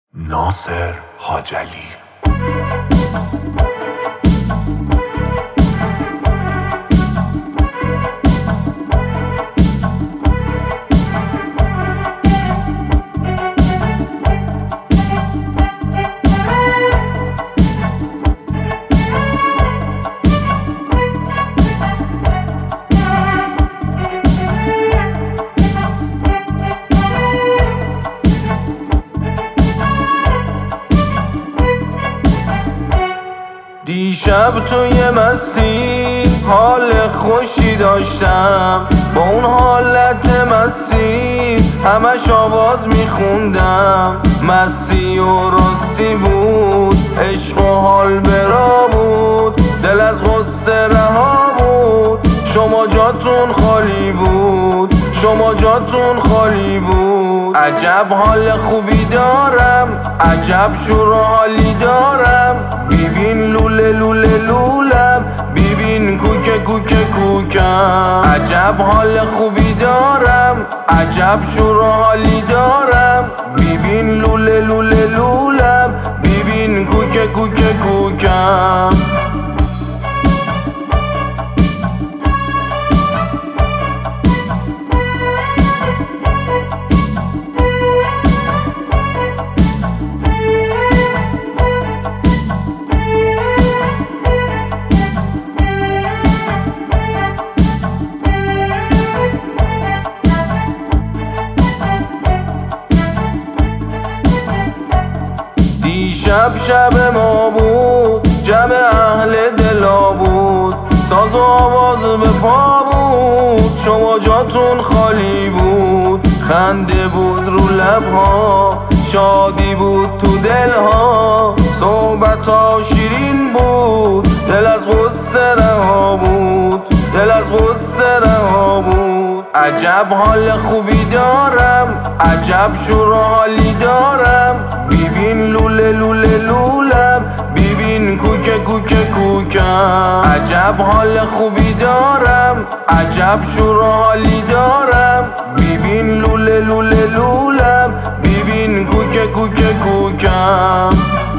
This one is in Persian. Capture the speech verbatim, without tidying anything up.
ناصر حاجلی. دیشب توی مستی حال خوشی داشتم، با اون حالت مستی همش آواز میخوندم. مستی و راستی بود، عشق و حال برا بود، دل از غصه رها بود. شما جاتون خالی بود، شما جاتون خالی بود. عجب حال خوبی دارم، عجب شور و حالی دارم. ببین لوله لوله لولم، ببین کوکه کوکه کوکم. عجب حال خوبی دارم، عجب شور و حالی دارم. ببین لوله لوله لولم، ببین کوکه کوکه کوکم. دیشب شب ما بود، جمع اهل دلا بود، ساز و آواز به پا بود. شما جاتون خالی بود، خنده بود رو لبها، شادی بود تو دلها، صحبت ها شیرین بود، دل از غصه رها بود، دل از غصه رها بود. عجب حال خوبی دارم، عجب شور و حالی دارم. ببین لوله لوله لولم، ببین کوکه کوکه کوکم. عجب حال خوبی دارم، عجب شور و حالی دارم. ببین لوله لوله لولم، ببین کوکه کوکه کوکم.